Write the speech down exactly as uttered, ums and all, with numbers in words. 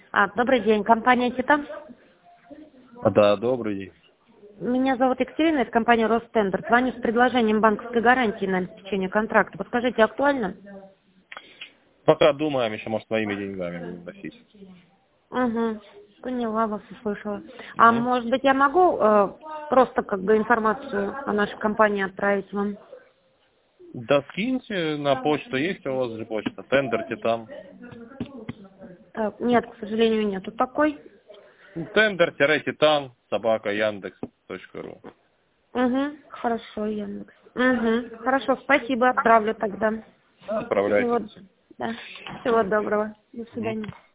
А, добрый день, компания «Титан». Да, добрый день. Меня зовут Екатерина, из компании «Ростендер». Звоню с предложением банковской гарантии на обеспечение контракта. Подскажите, актуально? Пока думаем, еще, может, своими деньгами будем носить. Угу, поняла вас, услышала. А Угу. может быть, я могу э, просто как бы информацию о нашей компании отправить вам? Да скиньте на почту, есть у вас же почта? Тендер Титан. Так, нет, к сожалению, нету такой. Тендер-Титан, собака, Яндекс точка ру. Угу, хорошо, Яндекс. Угу, хорошо, спасибо, отправлю тогда. Всего, Отправляйте. да, всего доброго. До Мгм. свидания.